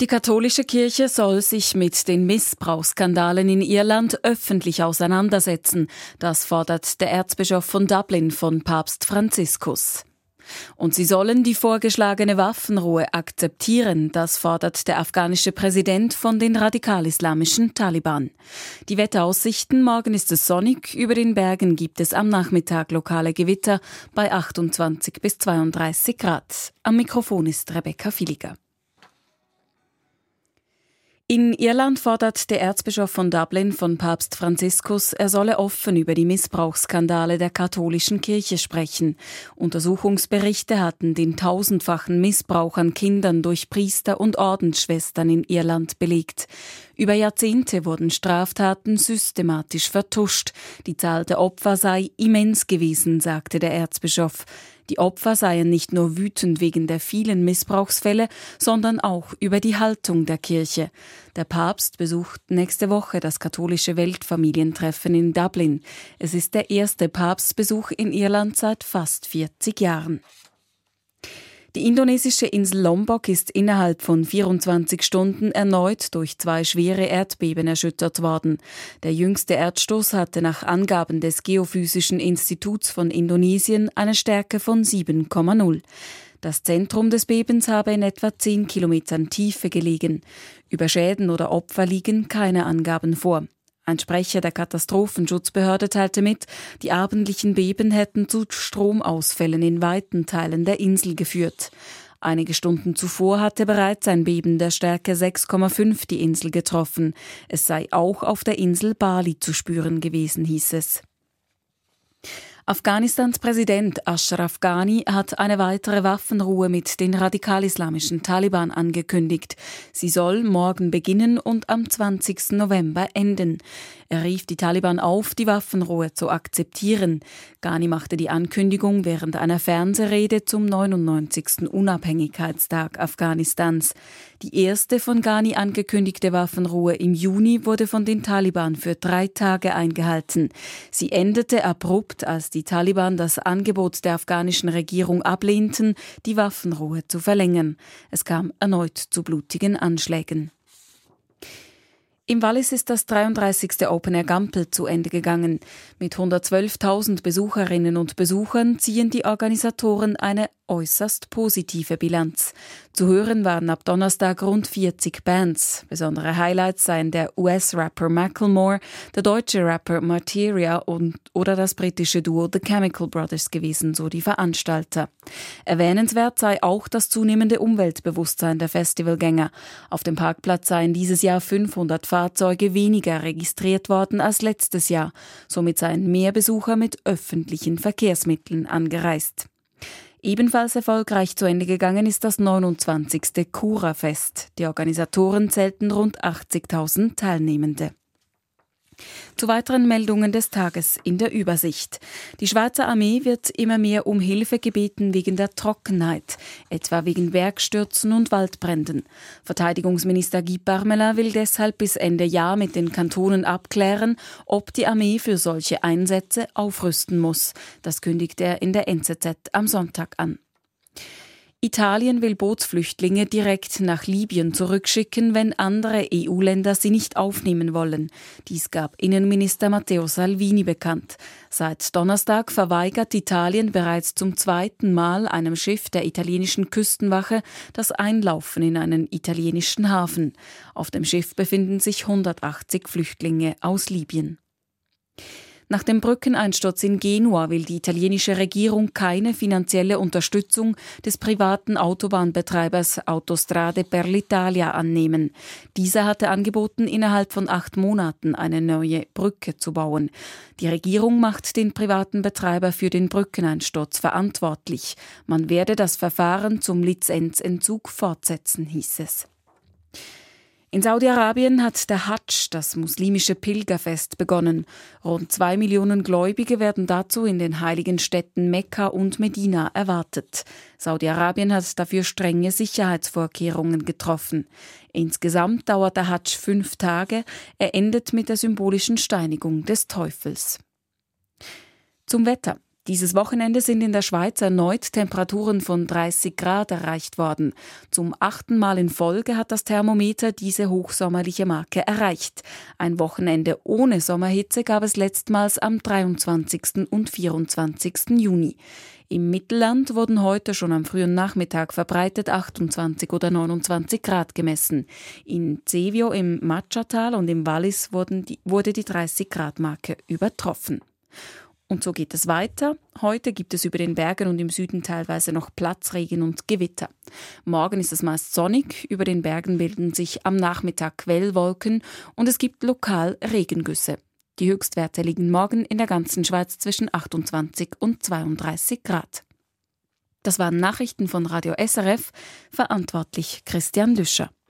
Die katholische Kirche soll sich mit den Missbrauchsskandalen in Irland öffentlich auseinandersetzen. Das fordert der Erzbischof von Dublin von Papst Franziskus. Und sie sollen die vorgeschlagene Waffenruhe akzeptieren, das fordert der afghanische Präsident von den radikal-islamischen Taliban. Die Wetteraussichten: Morgen ist es sonnig, über den Bergen gibt es am Nachmittag lokale Gewitter bei 28 bis 32 Grad. Am Mikrofon ist Rebecca Filiger. In Irland fordert der Erzbischof von Dublin von Papst Franziskus, er solle offen über die Missbrauchsskandale der katholischen Kirche sprechen. Untersuchungsberichte hatten den tausendfachen Missbrauch an Kindern durch Priester und Ordensschwestern in Irland belegt. Über Jahrzehnte wurden Straftaten systematisch vertuscht. Die Zahl der Opfer sei immens gewesen, sagte der Erzbischof. Die Opfer seien nicht nur wütend wegen der vielen Missbrauchsfälle, sondern auch über die Haltung der Kirche. Der Papst besucht nächste Woche das katholische Weltfamilientreffen in Dublin. Es ist der erste Papstbesuch in Irland seit fast 40 Jahren. Die indonesische Insel Lombok ist innerhalb von 24 Stunden erneut durch 2 schwere Erdbeben erschüttert worden. Der jüngste Erdstoß hatte nach Angaben des Geophysischen Instituts von Indonesien eine Stärke von 7,0. Das Zentrum des Bebens habe in etwa 10 Kilometern Tiefe gelegen. Über Schäden oder Opfer liegen keine Angaben vor. Ein Sprecher der Katastrophenschutzbehörde teilte mit, die abendlichen Beben hätten zu Stromausfällen in weiten Teilen der Insel geführt. Einige Stunden zuvor hatte bereits ein Beben der Stärke 6,5 die Insel getroffen. Es sei auch auf der Insel Bali zu spüren gewesen, hieß es. Afghanistans Präsident Ashraf Ghani hat eine weitere Waffenruhe mit den radikal-islamischen Taliban angekündigt. Sie soll morgen beginnen und am 20. November enden. Er rief die Taliban auf, die Waffenruhe zu akzeptieren. Ghani machte die Ankündigung während einer Fernsehrede zum 99. Unabhängigkeitstag Afghanistans. Die erste von Ghani angekündigte Waffenruhe im Juni wurde von den Taliban für 3 Tage eingehalten. Sie endete abrupt, als die Taliban das Angebot der afghanischen Regierung ablehnten, die Waffenruhe zu verlängern. Es kam erneut zu blutigen Anschlägen. Im Wallis ist das 33. Open Air Gampel zu Ende gegangen. Mit 112.000 Besucherinnen und Besuchern ziehen die Organisatoren eine äußerst positive Bilanz. Zu hören waren ab Donnerstag rund 40 Bands. Besondere Highlights seien der US-Rapper Macklemore, der deutsche Rapper Materia oder das britische Duo The Chemical Brothers gewesen, so die Veranstalter. Erwähnenswert sei auch das zunehmende Umweltbewusstsein der Festivalgänger. Auf dem Parkplatz seien dieses Jahr 500 Fahrzeuge weniger registriert worden als letztes Jahr. Somit seien mehr Besucher mit öffentlichen Verkehrsmitteln angereist. Ebenfalls erfolgreich zu Ende gegangen ist das 29. Cura-Fest. Die Organisatoren zählten rund 80.000 Teilnehmende. Zu weiteren Meldungen des Tages in der Übersicht. Die Schweizer Armee wird immer mehr um Hilfe gebeten wegen der Trockenheit, etwa wegen Bergstürzen und Waldbränden. Verteidigungsminister Guy Parmelin will deshalb bis Ende Jahr mit den Kantonen abklären, ob die Armee für solche Einsätze aufrüsten muss. Das kündigt er in der NZZ am Sonntag an. Italien will Bootsflüchtlinge direkt nach Libyen zurückschicken, wenn andere EU-Länder sie nicht aufnehmen wollen. Dies gab Innenminister Matteo Salvini bekannt. Seit Donnerstag verweigert Italien bereits zum 2. Mal einem Schiff der italienischen Küstenwache das Einlaufen in einen italienischen Hafen. Auf dem Schiff befinden sich 180 Flüchtlinge aus Libyen. Nach dem Brückeneinsturz in Genua will die italienische Regierung keine finanzielle Unterstützung des privaten Autobahnbetreibers Autostrade per l'Italia annehmen. Dieser hatte angeboten, innerhalb von 8 Monaten eine neue Brücke zu bauen. Die Regierung macht den privaten Betreiber für den Brückeneinsturz verantwortlich. Man werde das Verfahren zum Lizenzentzug fortsetzen, hieß es. In Saudi-Arabien hat der Hadsch, das muslimische Pilgerfest, begonnen. Rund 2 Millionen Gläubige werden dazu in den heiligen Städten Mekka und Medina erwartet. Saudi-Arabien hat dafür strenge Sicherheitsvorkehrungen getroffen. Insgesamt dauert der Hadsch 5 Tage. Er endet mit der symbolischen Steinigung des Teufels. Zum Wetter. Dieses Wochenende sind in der Schweiz erneut Temperaturen von 30 Grad erreicht worden. Zum 8. Mal in Folge hat das Thermometer diese hochsommerliche Marke erreicht. Ein Wochenende ohne Sommerhitze gab es letztmals am 23. und 24. Juni. Im Mittelland wurden heute schon am frühen Nachmittag verbreitet 28 oder 29 Grad gemessen. In Zevio im Matschatal und im Wallis wurde die 30-Grad-Marke übertroffen. Und so geht es weiter. Heute gibt es über den Bergen und im Süden teilweise noch Platzregen und Gewitter. Morgen ist es meist sonnig, über den Bergen bilden sich am Nachmittag Quellwolken und es gibt lokal Regengüsse. Die Höchstwerte liegen morgen in der ganzen Schweiz zwischen 28 und 32 Grad. Das waren Nachrichten von Radio SRF, verantwortlich Christian Lüscher.